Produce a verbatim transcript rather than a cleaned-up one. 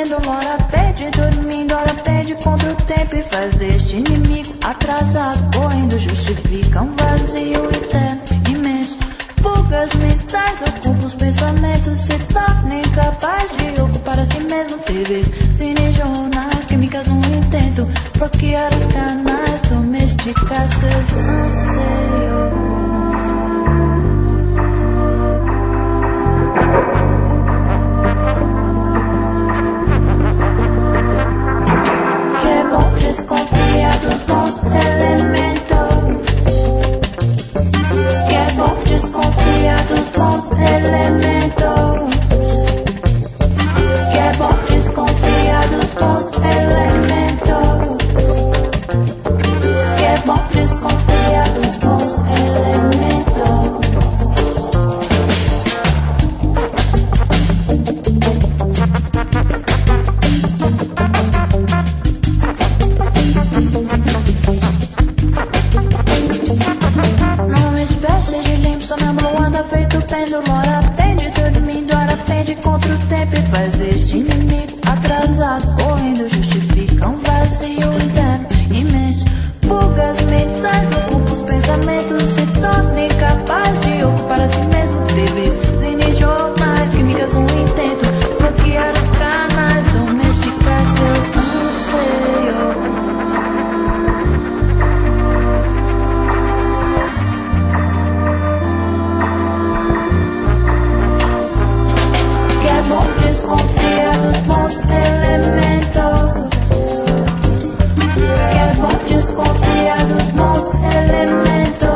pendula, ora pede, dormindo, ora pede contra o tempo e faz deste inimigo atrasado, correndo, justifica um vazio eterno, imenso. Fugas mentais ocupam os pensamentos, se torna incapaz de ocupar a si mesmo. T Vs, cine, jornais, químicas, um intento bloquear os canais, domesticar seus anseios. Que é bom desconfiar dos bons elementos. Que é bom desconfiar dos bons elementos. Que é bom desconfiar dos bons elementos. Que é bom desconfiar dos bons elementos. Numa espécie de limbo sonâmbulo anda feito pêndulo, ora pende, dormindo, ora pende contra o tempo e faz deste inimigo atrasado, correndo, justifica um vazio interno imenso. Fugas mentais ocupam os pensamentos, se torna incapaz de ocupar a si mesmo. T Vs, cine, jornais, químicas, um intento bloquear os canais, domesticar seus anseios. Que é bom desconfiar dos bons elementos. Que é bom desconfiar dos bons elementos.